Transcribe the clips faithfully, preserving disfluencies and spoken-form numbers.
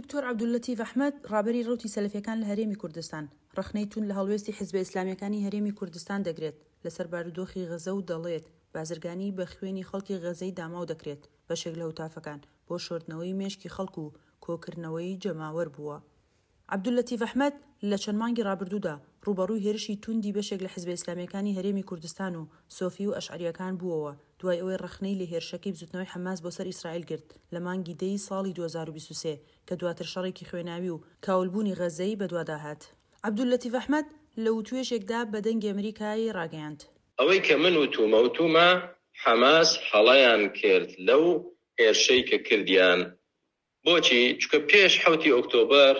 دکتۆر عەبدولەتیف ئەحمەد ڕابەری ڕەوتی سەلەفیەکان لە هەرێمی کوردستان ڕەخنەی تون لە هەڵوێستی حیزبە ئیسلامیەکانی هەرێمی کوردستان دەگرێت لەسەر بارودۆخی غەزە و دەڵێت بازرگانی بە خوێنی خەڵکی غەزەی داماو دەکرێت بەشێک لە هەوتافەکان بۆ شۆردنەوەی مێشکی خەڵک و کۆکردنەوەی جەماوەر بووە. عەبدولەتیف ئەحمەد لە چەند مانگی ڕابردوودا ڕوبەڕووی هێرشی توندی بەشێک لە حیزبە ئیسلامیەکانی هەرێمی کوردستان و سۆفی و ئەشعەریەکان بووەوە دوای ئەوەی ڕەخنەی لە هێرشەکەی بزوتنەوەی حەماس بۆ سەر ئیسرائیل گرت لە مانگی دەی ساڵی دوو هەزار و بیست و سێ کە دواتر شەڕێکی خوێناوی و کاولبوونی غەزەی بەدواداهات. عەبدولەتیف ئەحمەد لە وتوێژێکدا بە دەنگی ئەمریکای ڕاگەیاند ئەوەی کە من وتومە وتومە حەماس هەڵەیان کرد لەو هێرشەی کە کردیان. بۆچی؟ چونکە پێش حەوتی ئۆکتۆبەر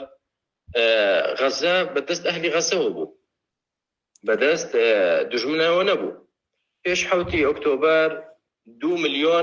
غەزە بەدەست ئەهلی غەزەوە بوو، بەدەست دوژمنەوە نەبوو. پێش حەوتی ئۆکتۆبەر دوو ملیۆن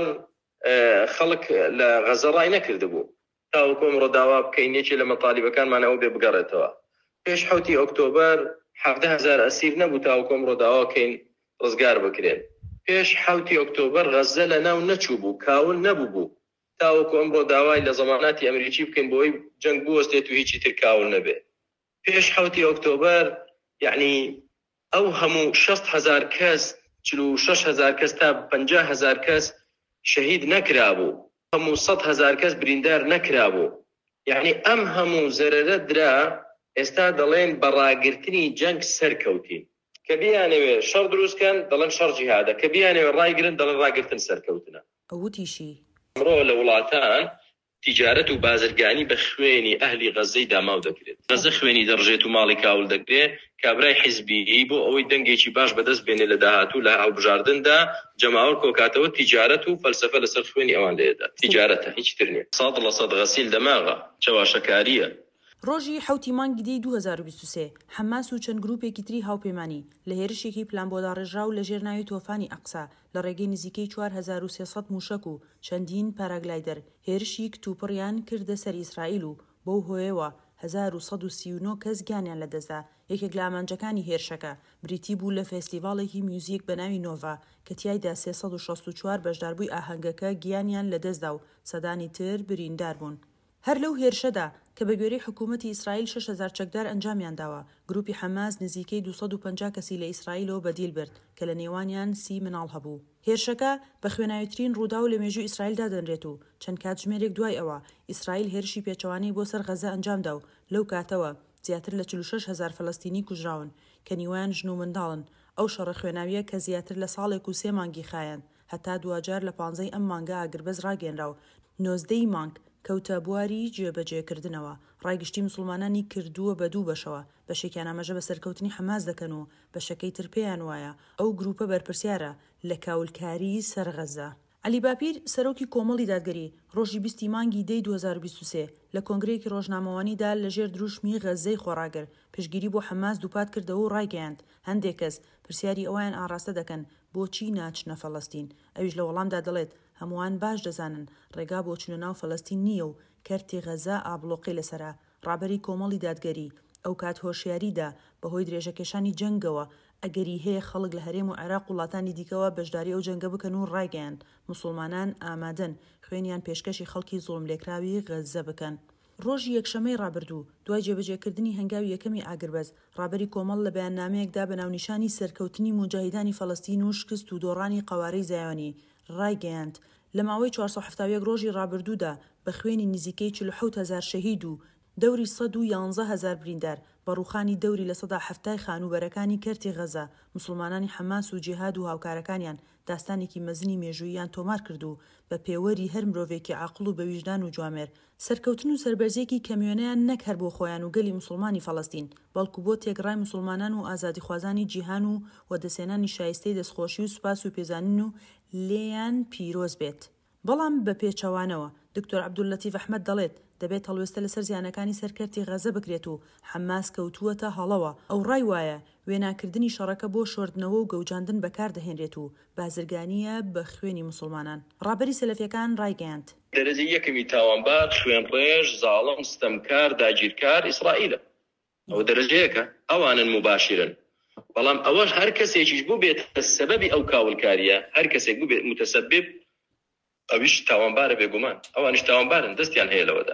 خەڵک لە غەزە ڕای نەکرده بوو تاوەکۆم ڕۆداوا بکەینێکی لە مەطالیبەکانمانەوە بێ بگەڕێتەوە. پێش حەوتی ئۆکتۆبەر حەڤدە هەزار ئەسیر نەبوو تاوەکۆم ڕۆداوا بکەین ڕزگار بکرێن. پێش حەوتی ئۆکتۆبەر غەزە لە ناو نەچوو بوو، کاول نەبوو بوو تاوەکو ئەمڕۆ داوای لە زەماناتی ئەمریکی بکەین بۆی جەنگ بوەستێت و هیچی تر کاول نەبێ. پێش حەوتی ئۆکتۆبەر یعنی ئەو هەموو شەست هەزار کەس چل و شەش هەزار کەس تا پەنجا هەزار کەس شەهید نەکرابوو، هەموو سەد هەزار کەس بریندار نەکرابوو. یعنی ئەم هەموو زەرەرە درا ئێستا دەڵێن بەڕاگرتنی جەنگ سەرکەوتین. کە بیانەوێ شەڕ دروستکەن دەڵێن شەڕ جیهادە، کە بیانەوێ ڕایگرن دەڵێن ڕاگرتن سەرکەوتنە. ئەوتیشی ئەمڕۆ لە وڵاتان تیجارەت و بازرگانی بە خوێنی ئەهلی غەزەی داماو دەکرێت. غەزە خوێنی دەڕژێت و ماڵی کاول دەکرێت. کابرای حیزبی بۆ ئەوەی دەنگێکی باش بەدەست بێنێ لە داهاتوو لە هەڵبژاردندا جەماوەر کۆکاتەوە تیجارەت و فەلسەفە لەسەر خوێنی ئەوان لێدا. تیجارەتە، هیچ تر نییە. سەد لە سەد غەسیل دەماغە، چەواشەکاریە. ڕۆژی حەوتی مانگی دەی دوو هەزار و بیست و سێ حەماس و چەند گروپێکی تری هاوپەیمانی لە هێرشێکی پلانبۆداڕێژراو لە ژێر ناوی تۆفانی ئەقسا لە ڕێگەی نزیکەی چوار هەزار و سێسەد موشک و چەندین پاراگلایدەر هێرشی کتوپڕیان کردە سەر ئیسرائیل و بەو هۆیەوە هەزار و سەد و سی و نۆ کەس گیانیان لەدەستدا. یەکێک لە ئامانجەکانی هێرشەکە بریتی بوو لە فێستیڤاڵێکی میوزیک بە ناوی نۆڤا کە تیایدا سێسەد و شەست و چوار بەشداربووی ئاهەنگەکە گیانیان لەدەستدا و سەدانی تر بریندار بوون. هەر لەو هێرشەدا کە بە گوێرەی حکوومەتی ئیسرائیل شەش هەزار چەکدار ئەنجامیان داوە، گروپی حەماس نزیکەی دووسەد و پەنجا کەسی لە ئیسرائیلەوە بەدیل برد کە لە نێوانیان سی مناڵ هەبوو. هێرشەکە بە خوێناویترین ڕوودا و لە مێژووی ئیسرائیلدا دەنرێت و چەند کاتژمێرێک دوای ئەوە ئیسرائیل هێرشی پێچەوانەی بۆ سەر غەزە ئەنجامدا و لەو کاتەوە زیاتر لە چل و شەش هەزار فەلەستینی کوژراون کە نیوەیان ژن و منداڵن. ئەو شەڕە خوێناویە کە زیاتر لە ساڵێک و سێ مانگی خایەن هەتا دوجار لە پانزەی ئەم مانگە ئاگربەز ڕاگەێنرا و نۆزدەی مانگ کەوتە بواری جێبەجێکردنەوە. ڕایگشتی مسلمانانی کردووە بە دوو بەشەوە، بەشێکیان ئاماژە بە سەرکەوتنی حەماس دەکەن و بەشەکەی تر پێیان وایە ئەو گروپە بەرپرسیارە لە کاولکاری سەر غەزە. عەلی باپیر سەرۆکی کۆمەڵی دادگەری ڕۆژی بیستی مانگی دەی دوو هەزار و بیست و سێ لە کۆنگرەیەکی ڕۆژنامەوانیدا لەژێر دروشمی غەزەی خۆڕاگەر پشگیری بۆ حەماس دووپات کردەوە و ڕایگەیاند هەندێک کەس پرسیاری ئەویان ئاڕاستە دەکەن بۆچی ناچنە فەڵەستین. ئەویش لە وەڵامدا دەڵێت هەمووان باش دەزانن ڕێگا بۆ چونە ناو فەڵەستین نییە و کەرتی غەزە ئابلۆقی لەسەرا. ڕابەری کۆمەڵی دادگەری ئەو کات هۆشیاریدا بەهۆی درێژەکێشانی جەنگەوە ئەگەری هەیە خەڵک لە هەرێم و عێراق وڵاتانی دیکەوە بەشداری ئەو جەنگە بکەن و ڕایگەیاند موسڵمانان ئامادەن خوێنیان پێشکەشی خەڵکی زوڵم لێکراوی غەزە بکەن. ڕۆژی یەکشەمەی ڕابردوو دوای جێبەجێکردنی هەنگاوی یەکەمی ئاگربەز ڕابەری کۆمەڵ لە بەیاننامەیەکدا بە ناونیشانی سەرکەوتنی موجاهیدانی فەڵەستین و شکست و دۆڕانی قەوارەی زایۆنی ڕایگەیاند لە ماوەی چوارسەد و حەڤتا و یەک ڕۆژی ڕابردوودا بە خوێنی نزیکەی چل و حەوت هەزار شەهید و دەوری سەد و یانزە هەزار بریندار بەڕووخانی دەوری لە سەدا حەفتای خانوبەرەکانی کەرتی غەزە مسلمانانی حەماس و جیهاد و هاوکارەکانیان داستانێکی مەزنی مێژووییان تۆمار کردو بە پێوەری هەر مرۆڤێکی عاقڵ و بە ویژدان و جوامێر سەرکەوتن و سەربەرزێکی کەمیۆنەیان نەک هەر بۆ خۆیان و گەلی مسلمانی فەڵەستین بەڵکو بۆ تێگڕای مسلمانان و ئازادیخوازانی جیهان و وەدەسێنانی شایستەی دەستخۆشی و سوپاس و پێزانین و لێیان پیرۆز بێت. بەڵام بە پێچەوانەوە دکتۆر عەبدولەتیف ئەحمەد دەڵێت دەبێت هەڵوێستە لەسەر زیانەکانی سەرکەرتی غەزە بکرێت و حەماس کەوتووەتە هەڵەوە. ئەو ڕای وایە وێناکردنی شەڕەکە بۆ شۆردنەوە و گەوجاندن بەکاردەهێنرێت و بازرگانیە بە خوێنی مسلمانان. ڕابەری سەلەفیەکان ڕایگەیاند دەرەجەی یەکەمی تاوانبار خوێنڕێژ زاڵم ستەمکار داگیرکار ئیسرائیلە. ئەو دەرەجەیەکە ئەوانن مباشرن. بەڵام ئەوەش هەر کەسێکیش بوو بێت سەبەبی ئەو کاولکاریە هەر کەسێک بوو بێت متەسەبب ئەویش تاوانبارە بێگومان. ئەوانش تاوانبارن دەستیان هەیە لەوەدا.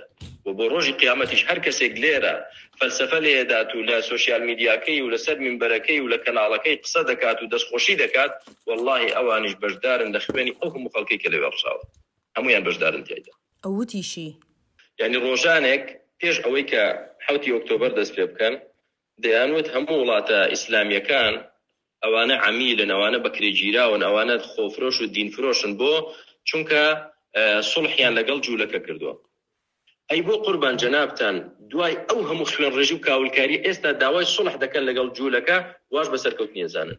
و بۆ ڕۆژی قیامەتیش هەر کەسێک لێرە فەلسەفە لێدات و لە سوشیال میدیاکەی و لەسەر منبەرەکەی و لە کەناڵەکەی قسە دەکات و دەستخۆشی دەکات، واللهی ئەوانیش بەشدارن لە خوێنی ئەو هەموو خەڵکەی کە لەوێ ڕشاوە، هەمویان بەشدارن تێیدا. ئەوتیشی یعنی ڕۆژانێک پێش ئەوەی کە حوتی ئۆکتۆبەر دەست پێ بکەن دەیانوت هەموو وڵاتە ئیسلامیەکان ئەوانە عەمیلن، ئەوانە بەکرێگیراون، ئەوانە خۆفرۆش و دینفرۆشن بۆ چونکە سڵحیان لەگەڵ جوولەکە کردووە. ئەی بۆ قوربان جەنابتان دوای ئەو هەموو خوێن ڕێژی و کاولکاری ئێستا داوای سڵح دەکەن لەگەڵ جوولەکە، واش بەسەرکەوتنی ئەزانن.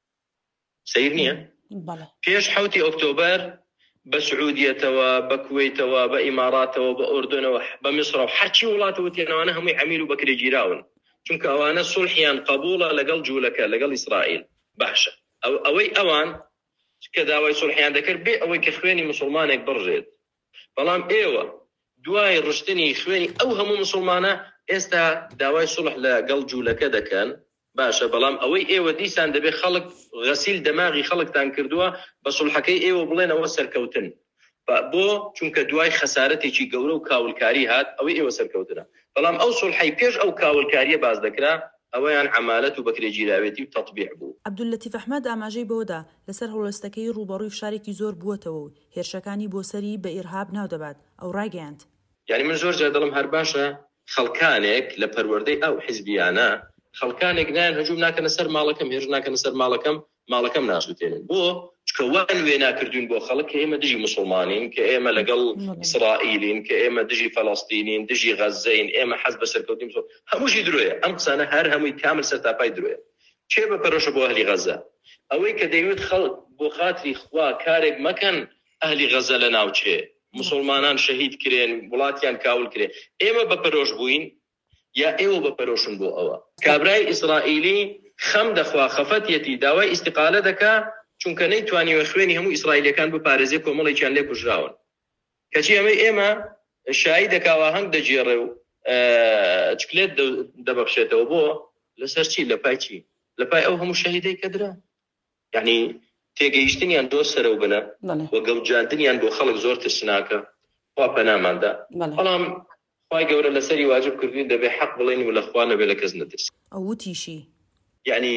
سەیر نییە؟ پێش حوتی ئۆکتۆبەر بە سعودیەتەوە، بە کوێیتەوە، بە ئیماراتەوە، بە ئۆردنەوە، بە میسر و هەرچی وڵاتەوە تێنەوانە هەمووی عەمیل و بەکرێگیراون، چونکە ئەوانە سڵحیان قبوڵە لەگەڵ جوولەکە، لەگەڵ ئیسرائیل. باشە ئەوەی ئەوان کە داوای سڵحیان دەکرد بێ ئەوەی کە خوێنی مسلمانێک بڕژێت. بەڵام ئێوە دوای ڕشتنی خوێنی ئەو هەموو مسلمانە ئێستا داوای سڵح لەگەڵ جوولەکە دەکەن. باشە بەڵام ئەوەی ئێوە دیسان دەبێت خەڵک غەسیل دەماغی خەڵکتان کردووە بە سڵحەکەی ئێوە بڵێن ئەوە سەرکەوتن، بۆ چونکە دوای خەسارەتێکی گەورە و کاولکاری هات ئەوەی ئێوە سەرکەوتنە. بەڵام ئەو سڵحەی پێش ئەو کاولکاریە باز دەکرا ئەوەیان عەمالەت و بەکرێگیراوێتی و تەطبیع بوو. عەبدولەتیف ئەحمەد ئاماژەی بەوەدا لەسەر هەوڵەستەکەی ڕوبەڕووی فشارێکی زۆر بووەتەوە و هێرشەکانی بۆ سەری بە ئیرهاب ناو دەبات، ئەو ڕاگەیاند. یعنی من زۆر جار دڵم هەر باشە خەڵکانێک لە پەروەردەی ئەو حیزبیانە خەڵکانێک نایان هەجوم ناکەنە سەر ماڵەکەم، هێرش ناکەنە سەر ماڵەکەم، ماڵەکەم ناسووتێنن. بۆ چکە وان وێ ناکردوون بۆ خەڵک کە ئێمە دژی مسلمانین، کە ئێمە لەگەڵ ئیسرائیلین، کە ئێمە دژی فەڵەستینین، دژی غەزەین، ئێمە حەز بە سەرکەوتنی مسلمان، هەمووشی درۆیە. ئەم قسانە هەر هەمووی کامل سەرتاپای درۆیە. چێ بەپەرۆشە بۆ ئەهلی غەزە؟ ئەوەی کە دەیوت خەڵک بۆ خاتری خوا کارێک مەکەن ئەهلی غەزە لە ناوچێ، مسلمانان شەهید کرێن، وڵاتیان کاول کرێن، ئێمە بەپەرۆش بووین یا ئێوە بەپەرۆشن بۆ ئەوە. کابرای ئیسرائیلی خەم دەخوا خەفەتیەتی داوای ئیستیقالە دەکا چونکە نەیتوانیوە خوێنی هەموو ئیسرائیلەکان بپارێزێ کۆمەڵێکیان لێ کوژراون. کەچی ئەمەی ئێمە شایی دەکاوە هەنگ دەجێڕێ و چکلێت دەبەخشێتەوە بۆ لەسەر چی؟ لە پای چی؟ لە پای ئەو هەموو شەهیدەی کە درا. یعنی تێگەیشتنیان دۆ سەرە و بنە وە گەڵجاندنیان بۆ خەڵک زۆر ترسناکە، خوا پەناماندا. بەڵام خوای گەورە لەسەری واجب کردوین دەبێ حەق بڵێن و لە خوا نەبێ لە کەس نەترسین. ئەوتیشی یعنی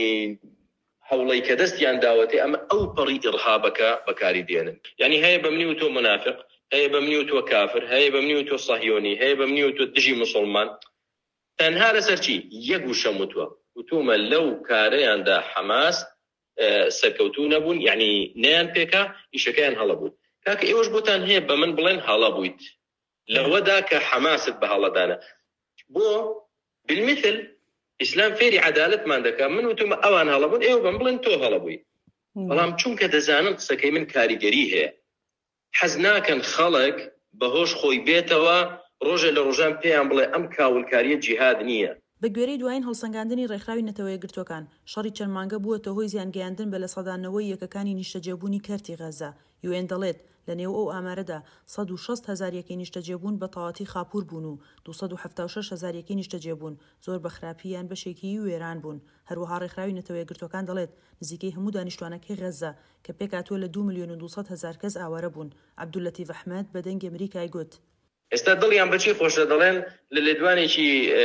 هەوڵەی کە دەستیان داوەتێ ئەمە ئەو پەڕی ئیرهابەکە بەکاری دێنن. یعنی هەیە بە منی و تۆ منافق، هەیە بە منی و تۆ کافر، هەیە بە منی و تۆ صهیۆنی، هەیە بە منی و تۆ دژی مسلمان. تەنها لەسەر چی؟ یەک وشە وتووە وتومە لەو کارەیاندا حەماس سەرکەوتوو نەبوون، یعنی نەیان پێکا ئیشەکەیان هەڵە بوون. کاکە ئێوەش بۆتان هەیە بە من بڵێن هەڵە بوویت لەوەدا کە حەماست بە هەڵەدانە. بۆ بالمثل ئیسلام فێری عەدالەتمان دەکا، من وتومە ئەوان هەڵە بوون، ئێوە بەم بڵێن تۆ هەڵە بووی. بەڵام چونکە دەزانن قسەکەی من کاریگەری هەیە، حەز ناکەن خەڵک بەهۆش خۆی بێتەوە ڕۆژێ لە ڕۆژان پێیان بڵێ ئەم کاولکاریە جیهاد نییە. بە گوێرەی دوایین هەڵسەنگاندنی ڕێکخراوی نەتەوە یەکگرتوەکان شەڕی چەند مانگە بووەتە هۆی زیانگەیاندن بە لە سەدانەوەی یەکەکانی نیشتەجێبوونی کەرتی غەزە. یو ئێن دەڵێت لە نێو ئەو ئامارەدا سەد و شەست هەزار یەکەی نیشتەجێبوون بە تەواوەتی خاپوور بوون و دووسەد و هەفتاد و شەش هەزار یەکەی نیشتەجێبوون زۆر بە خراپییان بەشێکی وێران بوون. هەروەها ڕێکخراوی نەتەوە یەکگرتوەکان دەڵێت نزیکەی هەموو دانیشتوانەکەی غەزە کە پێکاتوە لە دوو ملیۆن و دووسەد هەزار کەس ئاوارە بوون. عەبدولەتیف ئەحمەد بە دەنگی ئەمریکای گوت ئێستا دڵیان بەچی خۆشە دەڵێن لە لێدوانێکی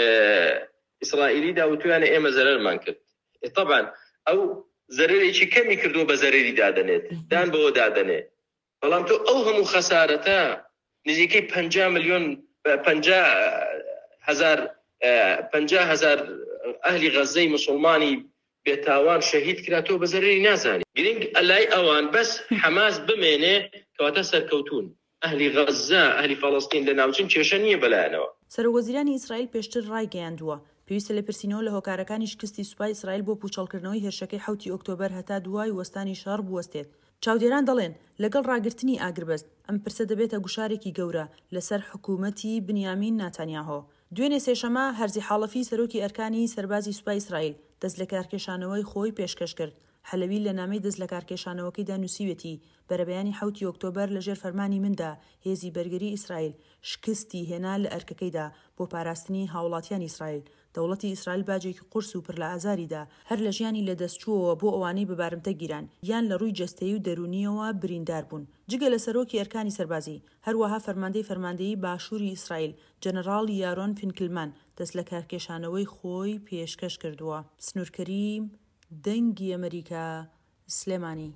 ئیسرائیلی داوتویانە ئێمە زەرەرمان کرد. طبعا ئەو زەرەرێکی کەمی کردووە بە زەرەری دادەنێت، دان بەوە دادەنێ. بەڵام تۆ ئەو هەموو خەسارەتە نزیکەی پەنجا ملیۆن پەنجا هەزار پەنجا هەزار ئەهلی غەزەی مسلمانی بێتاوان شەهید کرا، تۆ بە زەرەری نازانی. گرنگ ئەلای ئەوان بەس حەماس بمێنێ کەواتە سەرکەوتون. ئەهلی غەزە ئەهلی فەڵەستین لە ناوچین کێشە نییە بەلایەنەوە. سەرۆکوەزیرانی ئیسرائیل پێشتر ڕایگەیاندووە پێویستە لە پرسینەوە لە هۆکارەکانی شکستی سوپای ئیسرائیل بۆ پوچەڵکردنەوەی هێرشەکەی حوتی ئۆکتۆبەر هەتا دوای وەستانی شەڕ بوەستێت. چاودێران دەڵێن لەگەڵ ڕاگررتنی ئاگربەست ئەم پرسە دەبێتە گوشارێکی گەورە لەسەر حکوومەتی بنیامین ناتانیاهۆ. دوێنێ سێشەمە هەرزی حاڵەفی سەرۆکی ئەرکانی سەربازی سوپای ئیسرائیل دەست لە کارکێشانەوەی خۆی پێشکەش کرد. حەلەوی لە نامەی دەست لە کارکێشانەوەکەیدا نووسیوێتی بەرەبەیانی حوتی ئۆکتۆبەر لەژێر فەرمانی مندا هێزی بەرگری ئیسرائیل شکستی هێنا لە ئەرکەکەیدا بۆ پاراستنی هاوڵاتیان ئیسرائیل. دەوڵەتی ئیسرائیل باجێکی قورس و پڕ لە ئازاریدا هەر لە ژیانی لەدەستچووەوە بۆ ئەوانەی بەبارمتە گیران یان لە ڕووی جەستەیی و دەرونیەوە بریندار بوون. جگە لە سەرۆکی ئەرکانی سەربازی هەروەها فەرماندەی فەرماندەیی باشووری ئیسرائیل جەنەڕاڵ یارۆن فینکلمان دەست لە کارکێشانەوەی خۆی پێشکەش کردووە. سنوورکەریم دەنگی ئەمریکا سلێمانی.